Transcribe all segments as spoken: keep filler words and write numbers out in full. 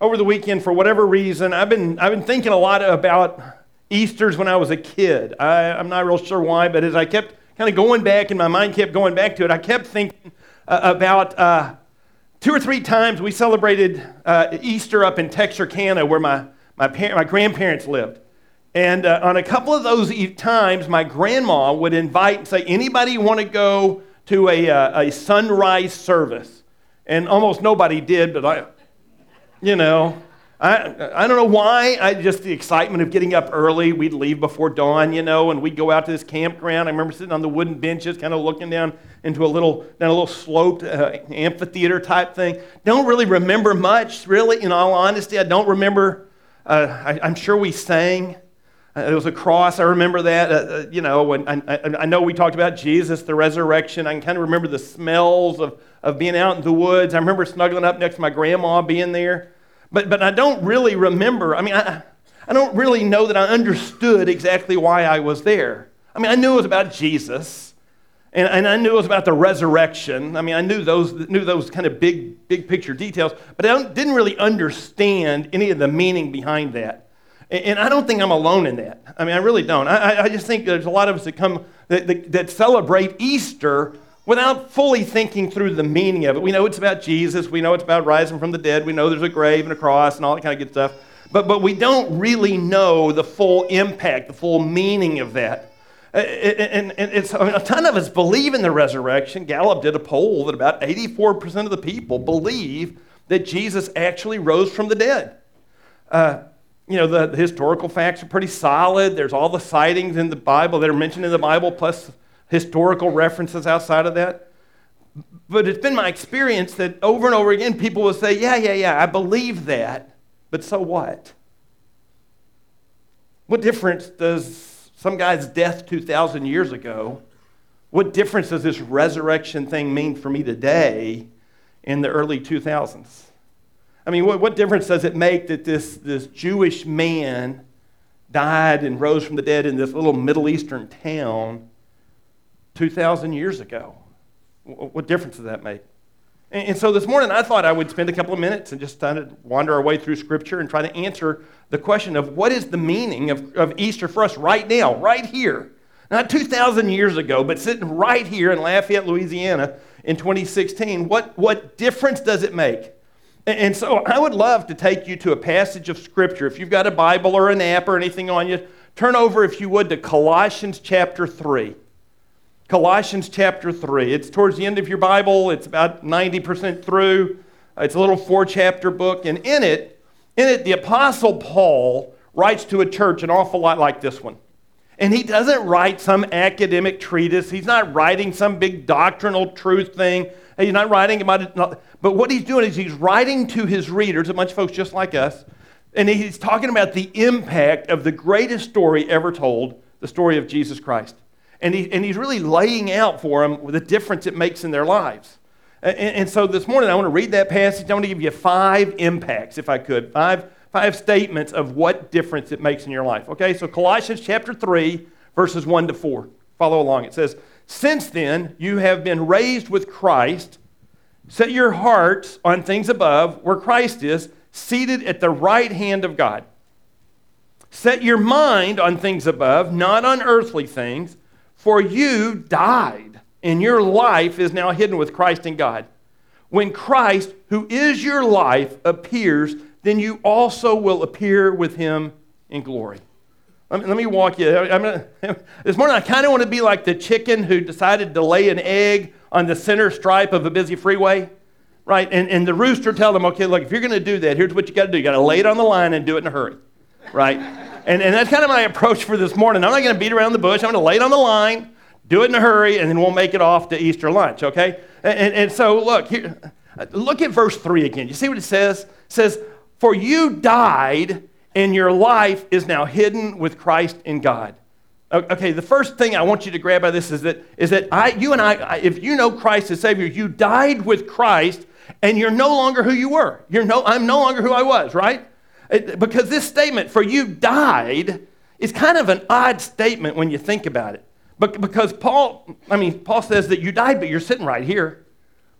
over the weekend, for whatever reason, I've been I've been thinking a lot about Easters when I was a kid. I, I'm not real sure why, but as I kept kind of going back, and my mind kept going back to it, I kept thinking uh, about uh, two or three times we celebrated uh, Easter up in Texarkana, where my my, par- my grandparents lived. And uh, on a couple of those times, my grandma would invite and say, anybody want to go to a, uh, a sunrise service? And almost nobody did, but I, you know, I I don't know why. I just the excitement of getting up early. We'd leave before dawn, you know, and we'd go out to this campground. I remember sitting on the wooden benches, kind of looking down into a little, down a little sloped uh, amphitheater type thing. Don't really remember much, really, in all honesty. I don't remember, uh, I, I'm sure we sang. Uh, it was a cross. I remember that. Uh, uh, you know, when I, I, I know we talked about Jesus, the resurrection. I can kind of remember the smells of, of being out in the woods. I remember snuggling up next to my grandma, being there. But but I don't really remember. I mean, I, I don't really know that I understood exactly why I was there. I mean, I knew it was about Jesus, and, and I knew it was about the resurrection. I mean, I knew those knew those kind of big big picture details, but I don't, didn't really understand any of the meaning behind that. And I don't think I'm alone in that. I mean, I really don't. I, I just think there's a lot of us that come that, that, that celebrate Easter without fully thinking through the meaning of it. We know it's about Jesus. We know it's about rising from the dead. We know there's a grave and a cross and all that kind of good stuff. But but we don't really know the full impact, the full meaning of that. And, and it's I mean, a ton of us believe in the resurrection. Gallup did a poll that about eighty-four percent of the people believe that Jesus actually rose from the dead. Uh, You know, the, the historical facts are pretty solid. There's all the sightings in the Bible that are mentioned in the Bible, plus historical references outside of that. But it's been my experience that over and over again, people will say, yeah, yeah, yeah, I believe that, but so what? What difference does some guy's death two thousand years ago, what difference does this resurrection thing mean for me today in the early two thousands? I mean, what, what difference does it make that this, this Jewish man died and rose from the dead in this little Middle Eastern town two thousand years ago? What difference does that make? And, and so this morning I thought I would spend a couple of minutes and just kind of wander our way through Scripture and try to answer the question of what is the meaning of, of Easter for us right now, right here. Not two thousand years ago, but sitting right here in Lafayette, Louisiana in twenty sixteen. What, what difference does it make? And so I would love to take you to a passage of Scripture. If you've got a Bible or an app or anything on you, turn over, if you would, to Colossians chapter three. Colossians chapter three. It's towards the end of your Bible. It's about ninety percent through. It's a little four-chapter book. And in it, in it, the Apostle Paul writes to a church an awful lot like this one. And he doesn't write some academic treatise. He's not writing some big doctrinal truth thing. He's not writing about it. But what he's doing is he's writing to his readers, a bunch of folks just like us, and he's talking about the impact of the greatest story ever told, the story of Jesus Christ. And, he, and he's really laying out for them the difference it makes in their lives. And, and so this morning I want to read that passage. I want to give you five impacts, if I could, five, five statements of what difference it makes in your life. Okay, so Colossians chapter three, verses one to four. Follow along. It says, "Since then you have been raised with Christ. Set your hearts on things above, where Christ is, seated at the right hand of God. Set your mind on things above, not on earthly things, for you died, and your life is now hidden with Christ in God. When Christ, who is your life, appears, then you also will appear with him in glory." Let me, let me walk you. I'm gonna, this morning I kind of want to be like the chicken who decided to lay an egg on the center stripe of a busy freeway, right? And, and the rooster tell them, okay, look, if you're going to do that, here's what you got to do. You got to lay it on the line and do it in a hurry, right? and, and that's kind of my approach for this morning. I'm not going to beat around the bush. I'm going to lay it on the line, do it in a hurry, and then we'll make it off to Easter lunch, okay? And, and, and so look, here, look at verse three again. You see what it says? It says, "For you died, and your life is now hidden with Christ in God." Okay, the first thing I want you to grab by this is that is that I, you and I, if you know Christ as Savior, you died with Christ, and you're no longer who you were. You're no, I'm no longer who I was, right? It, because this statement, "for you died," is kind of an odd statement when you think about it. But because Paul, I mean, Paul says that you died, but you're sitting right here.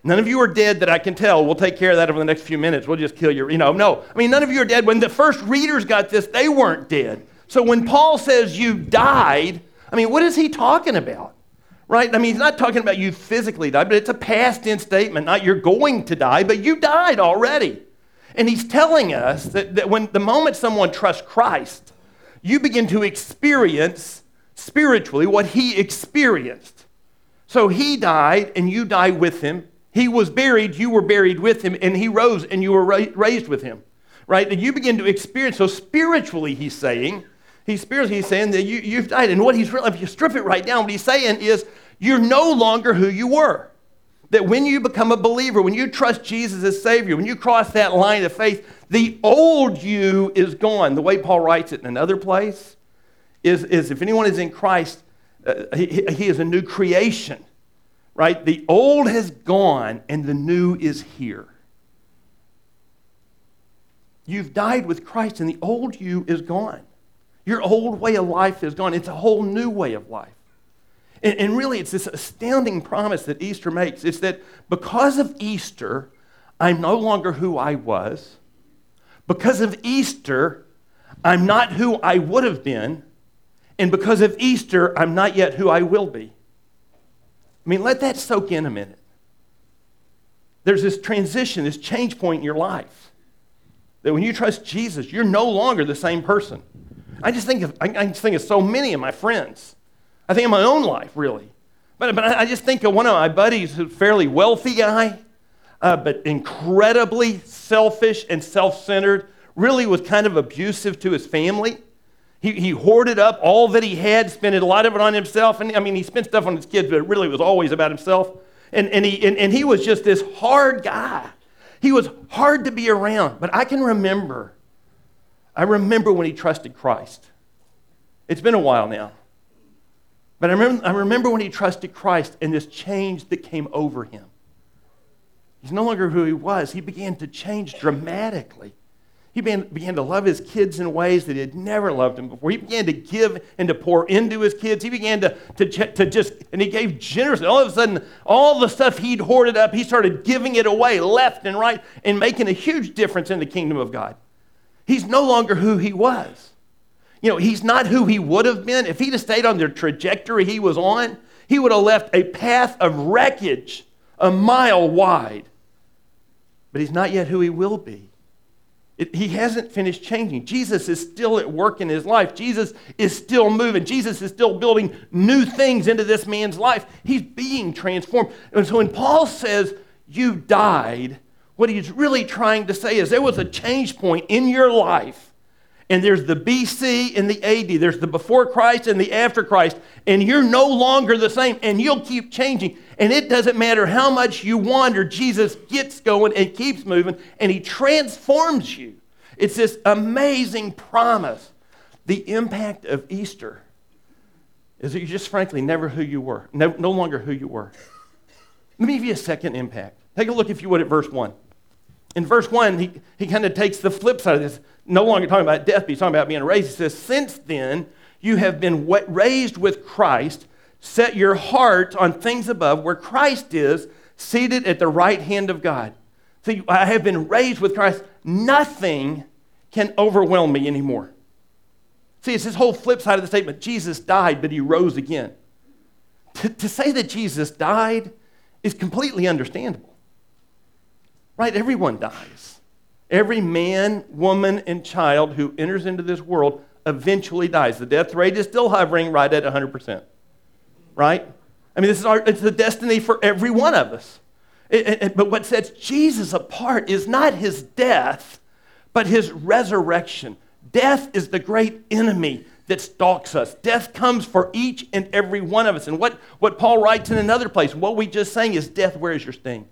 None of you are dead that I can tell. We'll take care of that over the next few minutes. We'll just kill you. You know, no. I mean, none of you are dead. When the first readers got this, they weren't dead. So when Paul says you died, I mean, what is he talking about? Right? I mean, he's not talking about you physically died, but it's a past tense statement. Not you're going to die, but you died already. And he's telling us that, that when the moment someone trusts Christ, you begin to experience spiritually what he experienced. So he died and you died with him. He was buried, you were buried with him, and he rose and you were ra- raised with him. Right? And you begin to experience, so spiritually he's saying, he's spiritually he's saying that you, you've died. And what he's really, if you strip it right down, what he's saying is you're no longer who you were. That when you become a believer, when you trust Jesus as Savior, when you cross that line of faith, the old you is gone. The way Paul writes it in another place is, is if anyone is in Christ, uh, he, he is a new creation. Right? The old has gone and the new is here. You've died with Christ and the old you is gone. Your old way of life is gone. It's a whole new way of life. And, and really, it's this astounding promise that Easter makes. It's that because of Easter, I'm no longer who I was. Because of Easter, I'm not who I would have been. And because of Easter, I'm not yet who I will be. I mean, let that soak in a minute. There's this transition, this change point in your life. That when you trust Jesus, you're no longer the same person. I just think of, I just think of so many of my friends. I think of my own life, really. But, but I just think of one of my buddies who's a fairly wealthy guy, uh, but incredibly selfish and self-centered, really was kind of abusive to his family. He, he hoarded up all that he had, spent a lot of it on himself. And I mean, he spent stuff on his kids, but it really was always about himself. And, and, he, and, and he was just this hard guy. He was hard to be around. But I can remember, I remember when he trusted Christ. It's been a while now. But I remember, I remember when he trusted Christ and this change that came over him. He's no longer who he was. He began to change dramatically. He began, began to love his kids in ways that he had never loved them before. He began to give and to pour into his kids. He began to, to, to just, and he gave generously. All of a sudden, all the stuff he'd hoarded up, he started giving it away left and right and making a huge difference in the kingdom of God. He's no longer who he was. You know, he's not who he would have been. If he'd have stayed on the trajectory he was on, he would have left a path of wreckage a mile wide. But he's not yet who he will be. It, he hasn't finished changing. Jesus is still at work in his life. Jesus is still moving. Jesus is still building new things into this man's life. He's being transformed. And so when Paul says, you died, what he's really trying to say is there was a change point in your life. And there's the B C and the A D. There's the before Christ and the after Christ. And you're no longer the same. And you'll keep changing. And it doesn't matter how much you wander. Jesus gets going and keeps moving. And he transforms you. It's this amazing promise. The impact of Easter is that you're just frankly never who you were. No, no longer who you were. Let me give you a second impact. Take a look, if you would, at verse one. In verse one, he, he kind of takes the flip side of this. No longer talking about death, but he's talking about being raised. He says, since then, you have been raised with Christ. Set your heart on things above, where Christ is, seated at the right hand of God. See, I have been raised with Christ. Nothing can overwhelm me anymore. See, it's this whole flip side of the statement. Jesus died, but he rose again. To, to say that Jesus died is completely understandable. Right? Everyone dies. Every man, woman, and child who enters into this world eventually dies. The death rate is still hovering right at one hundred percent. Right? I mean, this is our, it's the destiny for every one of us. It, it, but what sets Jesus apart is not his death, but his resurrection. Death is the great enemy that stalks us. Death comes for each and every one of us. And what, what Paul writes in another place, what we just sang is, death, where is your sting?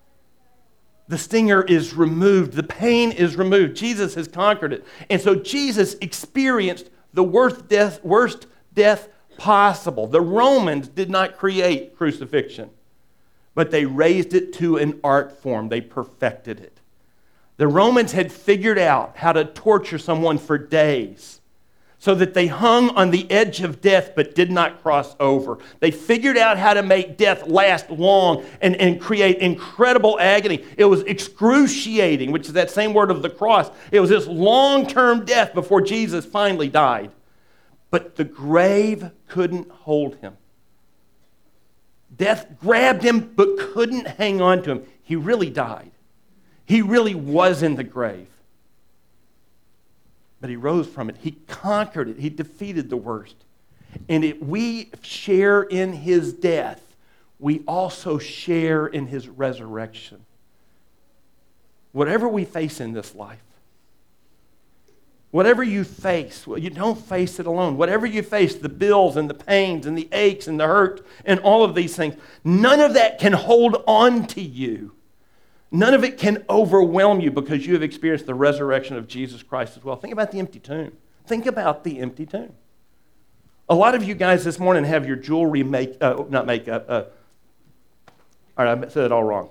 The stinger is removed. The pain is removed. Jesus has conquered it. And so Jesus experienced the worst death, worst death possible. The Romans did not create crucifixion, but they raised it to an art form. They perfected it. The Romans had figured out how to torture someone for days. so that they hung on the edge of death but did not cross over. They figured out how to make death last long and, and create incredible agony. It was excruciating, which is that same word of the cross. It was this long-term death before Jesus finally died. But the grave couldn't hold him. Death grabbed him but couldn't hang on to him. He really died. He really was in the grave. But he rose from it. He conquered it. He defeated the worst. And if we share in his death, we also share in his resurrection. Whatever we face in this life, whatever you face, well, you don't face it alone. Whatever you face, the bills and the pains and the aches and the hurt and all of these things, none of that can hold on to you. None of it can overwhelm you because you have experienced the resurrection of Jesus Christ as well. Think about the empty tomb. Think about the empty tomb. A lot of you guys this morning have your jewelry make, uh, not makeup. Uh, all right, I said it all wrong.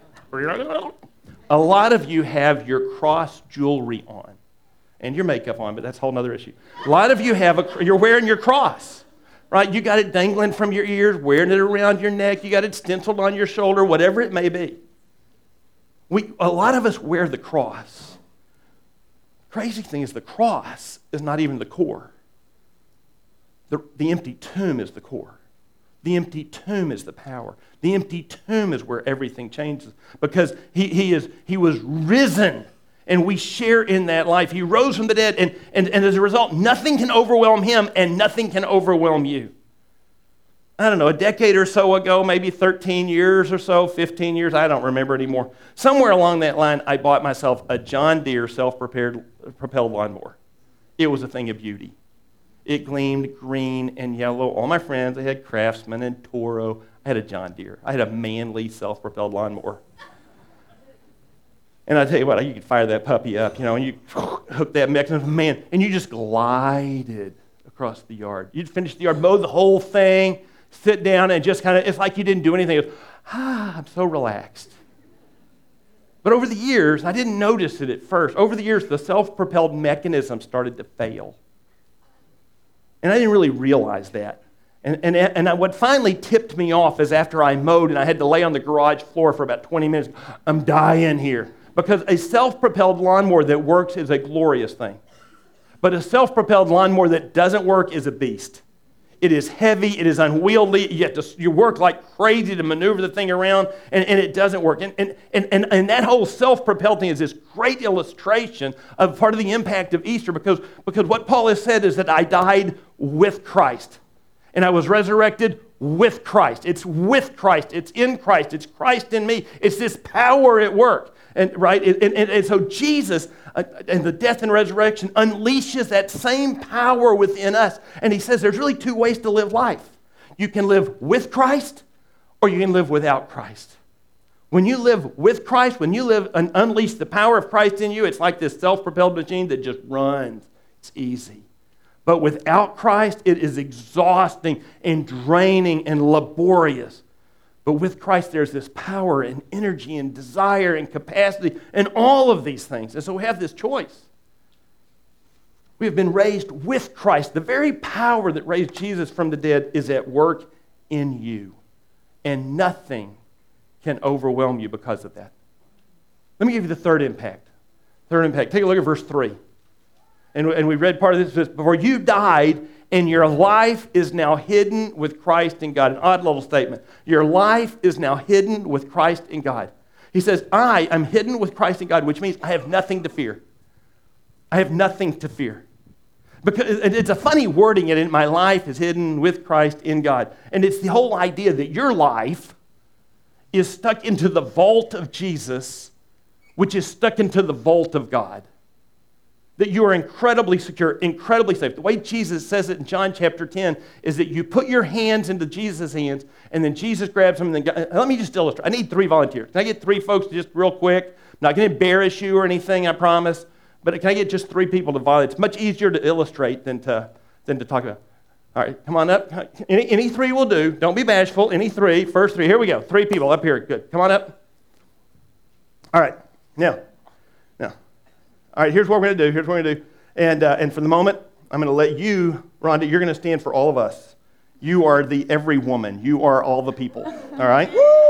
A lot of you have your cross jewelry on and your makeup on, but that's a whole other issue. A lot of you have, a, you're wearing your cross, right? You got it dangling from your ears, wearing it around your neck. You got it stenciled on your shoulder, whatever it may be. We, a lot of us wear the cross. Crazy thing is the cross is not even the core. The, the empty tomb is the core. The empty tomb is the power. The empty tomb is where everything changes because he, he, is, he was risen and we share in that life. He rose from the dead and, and, and as a result, nothing can overwhelm him and nothing can overwhelm you. I don't know, a decade or so ago, maybe thirteen years or so, fifteen years, I don't remember anymore. Somewhere along that line, I bought myself a John Deere self-propelled lawnmower. It was a thing of beauty. It gleamed green and yellow. All my friends, they had Craftsman and Toro. I had a John Deere. I had a manly self-propelled lawnmower. And I tell you what, you could fire that puppy up, you know, and you hook that mechanism, man, and you just glided across the yard. You'd finish the yard, mow the whole thing, sit down and just kind of, it's like you didn't do anything. It was, ah, I'm so relaxed. But over the years, I didn't notice it at first. Over the years, the self-propelled mechanism started to fail. And I didn't really realize that. And, and, and what finally tipped me off is after I mowed and I had to lay on the garage floor for about twenty minutes, I'm dying here. Because a self-propelled lawnmower that works is a glorious thing. But a self-propelled lawnmower that doesn't work is a beast. It is heavy, it is unwieldy, you have to you work like crazy to maneuver the thing around, and, and it doesn't work. And, and, and, and, and that whole self-propelled thing is this great illustration of part of the impact of Easter, because, because what Paul has said is that I died with Christ, and I was resurrected with Christ. It's with Christ, it's in Christ, it's Christ in me. It's this power at work, and right? And, and, and so Jesus uh, and the death and resurrection unleashes that same power within us. And he says there's really two ways to live life. You can live with Christ or you can live without Christ. When you live with Christ, when you live and unleash the power of Christ in you, it's like this self-propelled machine that just runs. It's easy. But without Christ, it is exhausting and draining and laborious. But with Christ, there's this power and energy and desire and capacity and all of these things. And so we have this choice. We have been raised with Christ. The very power that raised Jesus from the dead is at work in you. And nothing can overwhelm you because of that. Let me give you the third impact. Third impact. Take a look at verse three. And, and we read part of this. Before you died, and your life is now hidden with Christ in God. An odd little statement. Your life is now hidden with Christ in God. He says, I am hidden with Christ in God, which means I have nothing to fear. I have nothing to fear. Because it's a funny wording, in my life is hidden with Christ in God. And it's the whole idea that your life is stuck into the vault of Jesus, which is stuck into the vault of God. That you are incredibly secure, incredibly safe. The way Jesus says it in John chapter ten is that you put your hands into Jesus' hands, and then Jesus grabs them. And then God, let me just illustrate. I need three volunteers. Can I get three folks just real quick? I'm not going to embarrass you or anything, I promise. But can I get just three people to volunteer? It's much easier to illustrate than to, than to talk about. All right, come on up. Any, any three will do. Don't be bashful. Any three. First three. Here we go. Three people up here. Good. Come on up. All right. Now. Now. All right, here's what we're going to do. Here's what we're going to do. And, uh, and for the moment, I'm going to let you, Rhonda, you're going to stand for all of us. You are the every woman. You are all the people. All right?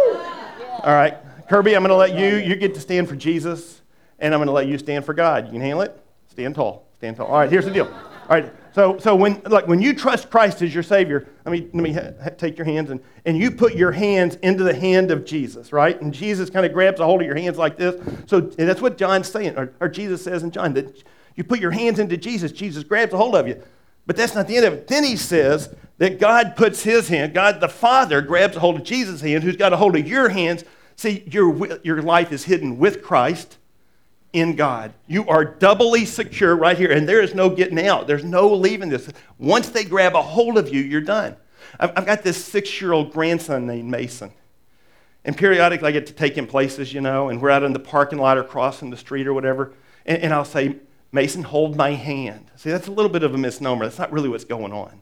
All right. Kirby, I'm going to let you, you get to stand for Jesus, and I'm going to let you stand for God. You can handle it? Stand tall. Stand tall. All right, here's the deal. All right, so so when like when you trust Christ as your Savior, let me let me ha- take your hands and, and you put your hands into the hand of Jesus, right? And Jesus kind of grabs a hold of your hands like this. So and that's what John's saying, or, or Jesus says in John, that you put your hands into Jesus, Jesus grabs a hold of you. But that's not the end of it. Then he says that God puts his hand, God the Father grabs a hold of Jesus' hand, who's got a hold of your hands. See, your, your life is hidden with Christ in God. You are doubly secure right here, and there is no getting out. There's no leaving this. Once they grab a hold of you, you're done. I've, I've got this six-year-old grandson named Mason, and periodically I get to take him places, you know, and we're out in the parking lot or crossing the street or whatever, and, and I'll say, Mason, hold my hand. See, that's a little bit of a misnomer. That's not really what's going on.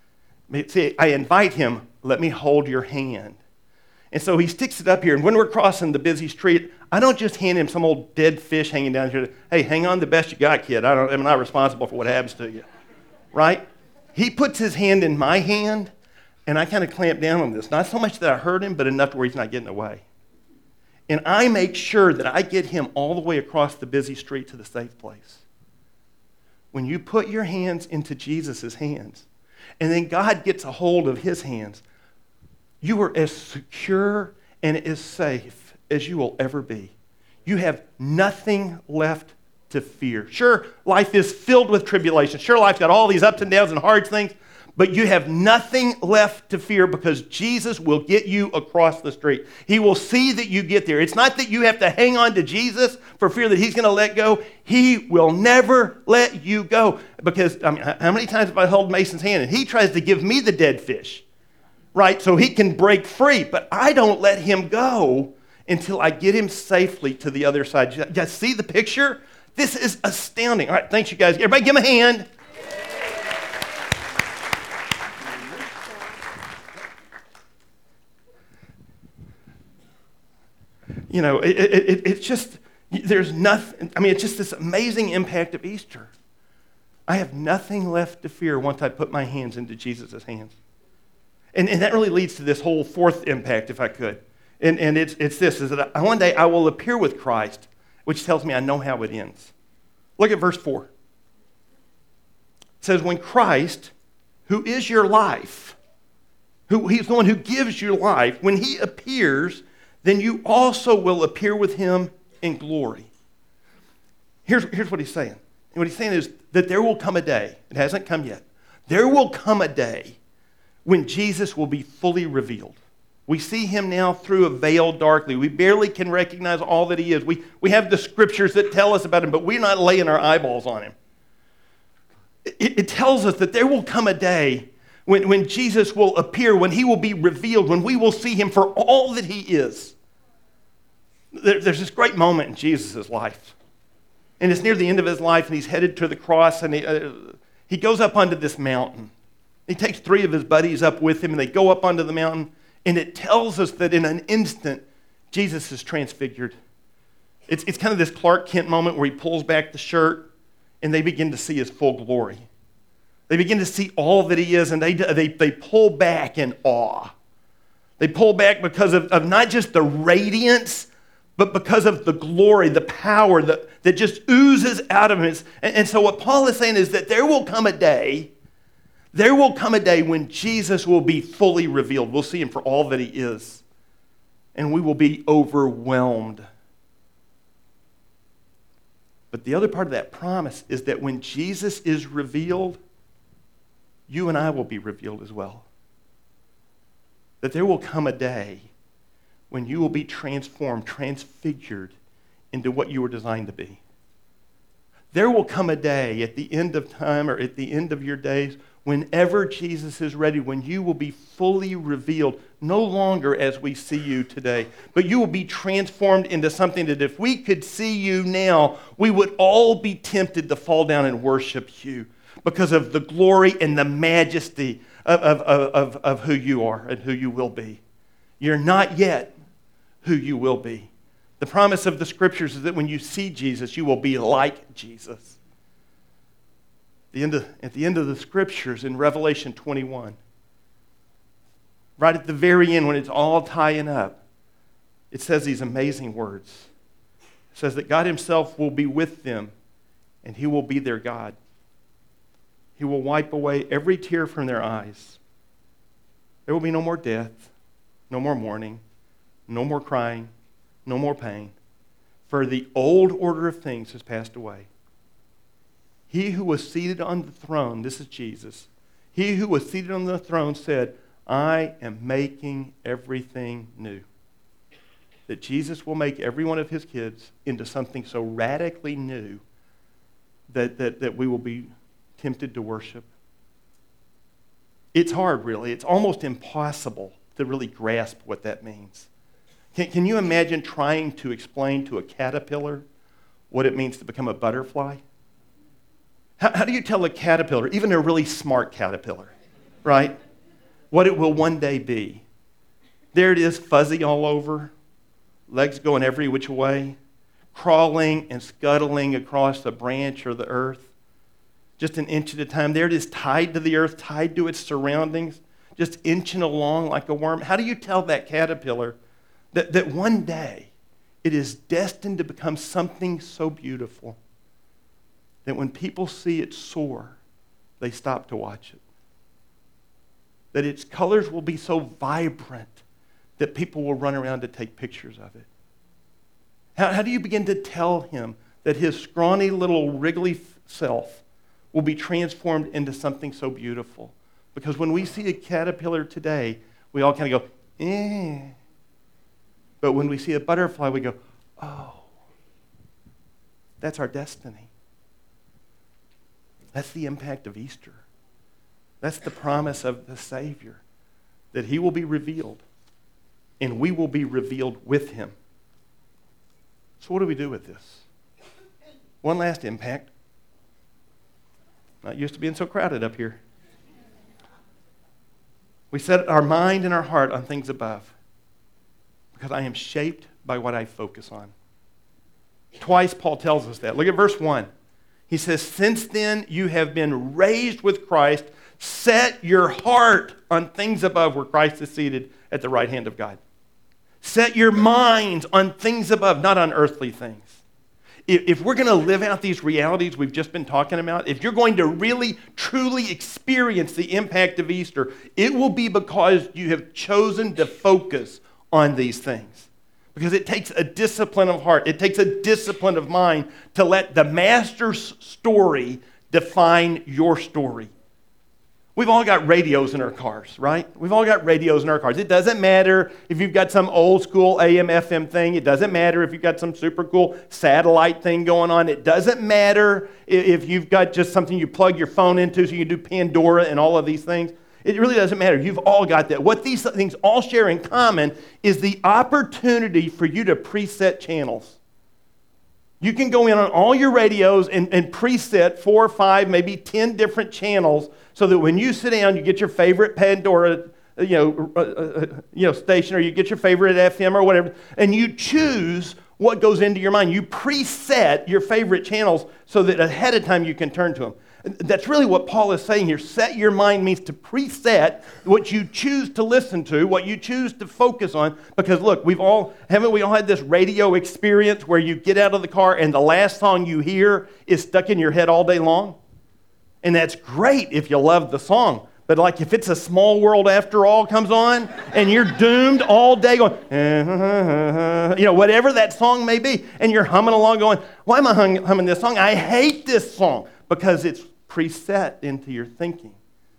See, I invite him, let me hold your hand. And so he sticks it up here, and when we're crossing the busy street, I don't just hand him some old dead fish hanging down here. Hey, hang on the best you got, kid. I don't, I'm not responsible for what happens to you, right? He puts his hand in my hand, and I kind of clamp down on this. Not so much that I hurt him, but enough to where he's not getting away. And I make sure that I get him all the way across the busy street to the safe place. When you put your hands into Jesus' hands, and then God gets a hold of his hands, you are as secure and as safe as you will ever be. You have nothing left to fear. Sure, life is filled with tribulation. Sure, life's got all these ups and downs and hard things, but you have nothing left to fear because Jesus will get you across the street. He will see that you get there. It's not that you have to hang on to Jesus for fear that he's going to let go. He will never let you go. Because, I mean, how many times have I held Mason's hand and he tries to give me the dead fish, right, so he can break free, but I don't let him go until I get him safely to the other side. You guys see the picture? This is astounding. All right, thanks, you guys. Everybody give him a hand. You know, it, it, it's just, there's nothing, I mean, it's just this amazing impact of Easter. I have nothing left to fear once I put my hands into Jesus' hands. And, and that really leads to this whole fourth impact, if I could. And, and it's, it's this, is that one day I will appear with Christ, which tells me I know how it ends. Look at verse four. It says, when Christ, who is your life, who he's the one who gives you life, when he appears, then you also will appear with him in glory. Here's, here's what he's saying. And what he's saying is that there will come a day, it hasn't come yet, there will come a day when Jesus will be fully revealed. We see him now through a veil darkly. We barely can recognize all that he is. We, we have the scriptures that tell us about him, but we're not laying our eyeballs on him. It, it tells us that there will come a day when, when Jesus will appear, when he will be revealed, when we will see him for all that he is. There, there's this great moment in Jesus' life. And it's near the end of his life, and he's headed to the cross, and he, uh, he goes up onto this mountain. He takes three of his buddies up with him, and they go up onto the mountain, and it tells us that in an instant, Jesus is transfigured. It's, it's kind of this Clark Kent moment where he pulls back the shirt, and they begin to see his full glory. They begin to see all that he is, and they, they, they pull back in awe. They pull back because of, of not just the radiance, but because of the glory, the power that, that just oozes out of him. And, and so what Paul is saying is that there will come a day, there will come a day when Jesus will be fully revealed. We'll see him for all that he is. And we will be overwhelmed. But the other part of that promise is that when Jesus is revealed, you and I will be revealed as well. That there will come a day when you will be transformed, transfigured into what you were designed to be. There will come a day at the end of time or at the end of your days, whenever Jesus is ready, when you will be fully revealed, no longer as we see you today, but you will be transformed into something that if we could see you now, we would all be tempted to fall down and worship you because of the glory and the majesty of, of, of, of who you are and who you will be. You're not yet who you will be. The promise of the scriptures is that when you see Jesus, you will be like Jesus. The end of, at the end of the scriptures in Revelation twenty-one, right at the very end when it's all tying up, it says these amazing words. It says that God himself will be with them and he will be their God. He will wipe away every tear from their eyes. There will be no more death, no more mourning, no more crying, no more pain, for the old order of things has passed away. He who was seated on the throne, this is Jesus, he who was seated on the throne said, I am making everything new. That Jesus will make every one of his kids into something so radically new that, that, that we will be tempted to worship. It's hard, really. It's almost impossible to really grasp what that means. Can, can you imagine trying to explain to a caterpillar what it means to become a butterfly? How, how do you tell a caterpillar, even a really smart caterpillar, right, what it will one day be? There it is, fuzzy all over, legs going every which way, crawling and scuttling across the branch or the earth, just an inch at a time. There it is, tied to the earth, tied to its surroundings, just inching along like a worm. How do you tell that caterpillar that, that one day it is destined to become something so beautiful that when people see it soar, they stop to watch it? That its colors will be so vibrant that people will run around to take pictures of it. How, how do you begin to tell him that his scrawny little wriggly self will be transformed into something so beautiful? Because when we see a caterpillar today, we all kind of go, eh. But when we see a butterfly, we go, oh, that's our destiny. That's the impact of Easter. That's the promise of the Savior, that he will be revealed, and we will be revealed with him. So what do we do with this? One last impact. Not used to being so crowded up here. We set our mind and our heart on things above, because I am shaped by what I focus on. Twice Paul tells us that. Look at verse one. He says, since then you have been raised with Christ, set your heart on things above where Christ is seated at the right hand of God. Set your minds on things above, not on earthly things. If we're going to live out these realities we've just been talking about, if you're going to really, truly experience the impact of Easter, it will be because you have chosen to focus on these things. Because it takes a discipline of heart, it takes a discipline of mind to let the master's story define your story. We've all got radios in our cars, right? We've all got radios in our cars. It doesn't matter if you've got some old school A M F M thing. It doesn't matter if you've got some super cool satellite thing going on. It doesn't matter if you've got just something you plug your phone into so you can do Pandora and all of these things. It really doesn't matter. You've all got that. What these things all share in common is the opportunity for you to preset channels. You can go in on all your radios and, and preset four, five, maybe ten different channels so that when you sit down, you get your favorite Pandora, you know, uh, uh, you know, station, or you get your favorite F M or whatever, and you choose what goes into your mind. You preset your favorite channels so that ahead of time you can turn to them. That's really what Paul is saying here. Set your mind means to preset what you choose to listen to, what you choose to focus on. Because look, we've all, haven't we all had this radio experience where you get out of the car and the last song you hear is stuck in your head all day long? And that's great if you love the song. But like if it's A Small World After All comes on and you're doomed all day going, you know, whatever that song may be, and you're humming along going, why am I hum- humming this song? I hate this song. Because it's preset into your thinking.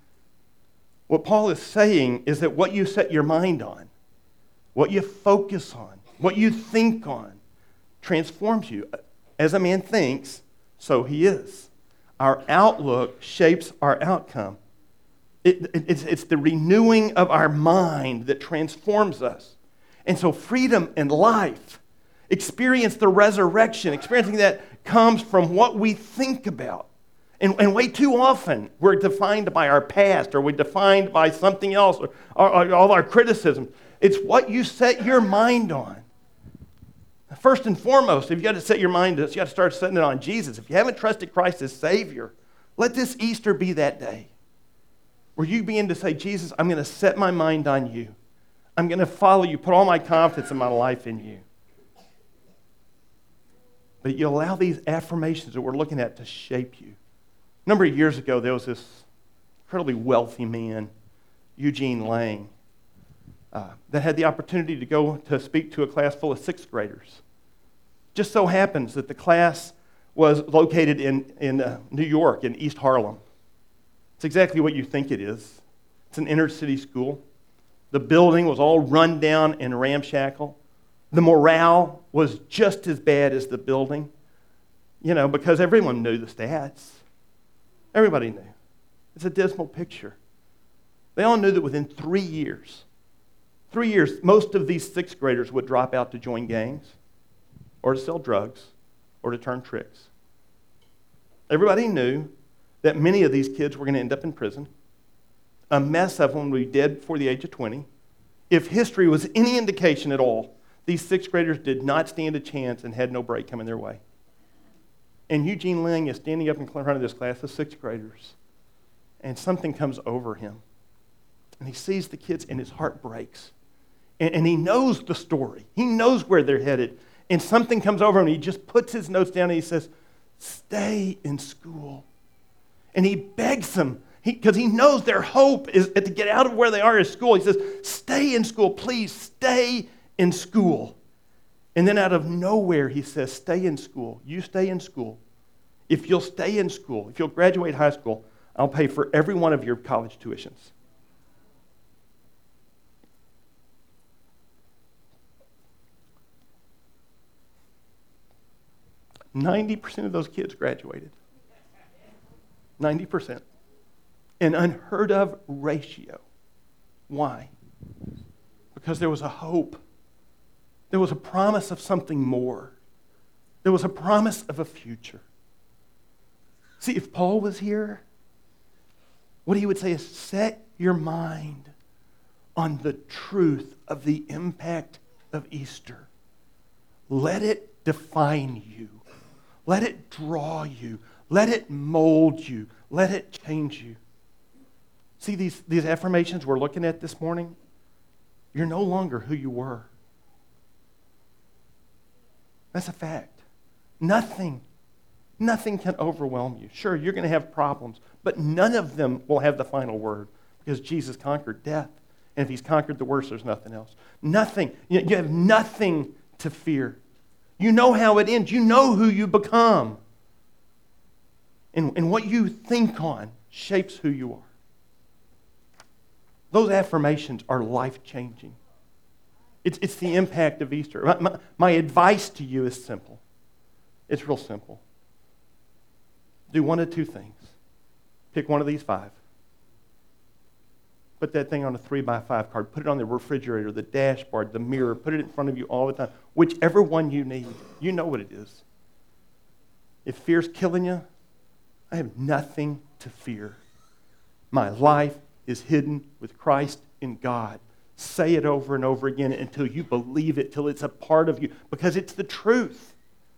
What Paul is saying is that what you set your mind on, what you focus on, what you think on, transforms you. As a man thinks, so he is. Our outlook shapes our outcome. It, it, it's, it's the renewing of our mind that transforms us. And so freedom and life, experience the resurrection, experiencing that comes from what we think about. And, and way too often, we're defined by our past, or we're defined by something else, or, or, or all our criticism. It's what you set your mind on. First and foremost, if you've got to set your mind, you got to start setting it on Jesus. If you haven't trusted Christ as Savior, Let this Easter be that day where you begin to say, Jesus, I'm going to set my mind on you. I'm going to follow you, put all my confidence in my life in you. But you allow these affirmations that we're looking at to shape you. A number of years ago, there was this incredibly wealthy man, Eugene Lang, uh, that had the opportunity to go to speak to a class full of sixth graders. Just so happens that the class was located in, in uh, New York, in East Harlem. It's exactly what you think it is. It's an inner city school. The building was all run down and ramshackle. The morale was just as bad as the building, you know, because everyone knew the stats. Everybody knew. It's a dismal picture. They all knew that within three years, three years, most of these sixth graders would drop out to join gangs or to sell drugs or to turn tricks. Everybody knew that many of these kids were going to end up in prison. A mess of them would be dead before the age of twenty. If history was any indication at all, these sixth graders did not stand a chance and had no break coming their way. And Eugene Lang is standing up in front of this class of sixth graders, and something comes over him. And he sees the kids, and his heart breaks. And, and he knows the story. He knows where they're headed. And something comes over him, and he just puts his notes down, and he says, stay in school. And he begs them, because he, he knows their hope is to get out of where they are at school. He says, stay in school, please, stay in school. And then out of nowhere, he says, stay in school. You stay in school. If you'll stay in school, if you'll graduate high school, I'll pay for every one of your college tuitions. ninety percent of those kids graduated. ninety percent. An unheard of ratio. Why? Because there was a hope. There was a promise of something more. There was a promise of a future. See, if Paul was here, what he would say is, set your mind on the truth of the impact of Easter. Let it define you. Let it draw you. Let it mold you. Let it change you. See, these, these affirmations we're looking at this morning, you're no longer who you were. That's a fact. Nothing, nothing can overwhelm you. Sure, you're going to have problems, but none of them will have the final word because Jesus conquered death. And if he's conquered the worst, there's nothing else. Nothing. You you have nothing to fear. You know how it ends. You know who you become. And, and what you think on shapes who you are. Those affirmations are life-changing. It's, it's the impact of Easter. My, my, my advice to you is simple. It's real simple. Do one of two things. Pick one of these five. Put that thing on a three by five card. Put it on the refrigerator, the dashboard, the mirror. Put it in front of you all the time. Whichever one you need. You know what it is. If fear's killing you, I have nothing to fear. My life is hidden with Christ in God. Say it over and over again until you believe it, till it's a part of you, because it's the truth.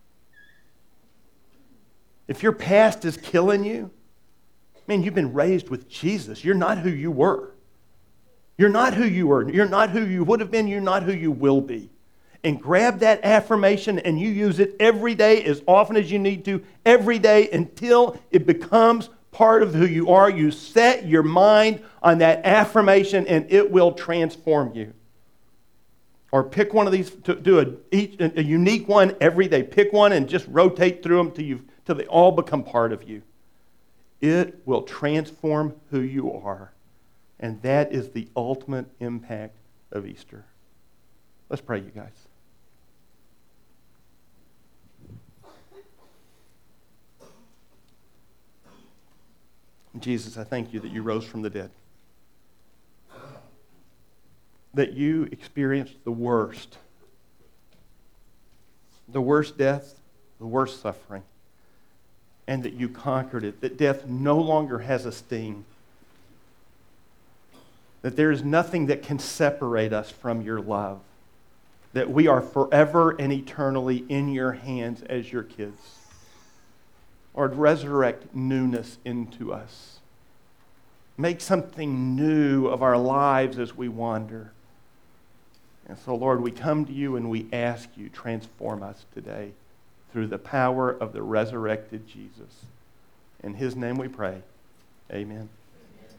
If your past is killing you, man, you've been raised with Jesus. You're not who you were. You're not who you were. You're not who you would have been. You're not who you will be. And grab that affirmation and you use it every day, as often as you need to, every day until it becomes part of who you are. You set your mind on that affirmation and it will transform you. Or pick one of these, to do a, each, a unique one every day. Pick one and just rotate through them till, you, till they all become part of you. It will transform who you are. And that is the ultimate impact of Easter. Let's pray, you guys. Jesus, I thank you that you rose from the dead. That you experienced the worst. The worst death, the worst suffering. And that you conquered it. That death no longer has a sting. That there is nothing that can separate us from your love. That we are forever and eternally in your hands as your kids. Lord, resurrect newness into us. Make something new of our lives as we wander. And so, Lord, we come to you and we ask you, transform us today through the power of the resurrected Jesus. In his name we pray. Amen.